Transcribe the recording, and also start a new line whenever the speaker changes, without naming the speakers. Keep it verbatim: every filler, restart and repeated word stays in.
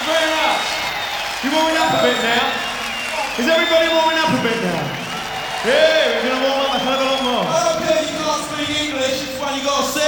very much. You warming up a bit now? Is everybody warming up a bit now? Yeah, we're going to warm up a hell of a lot more.
Okay, you can't speak English, it's when you got to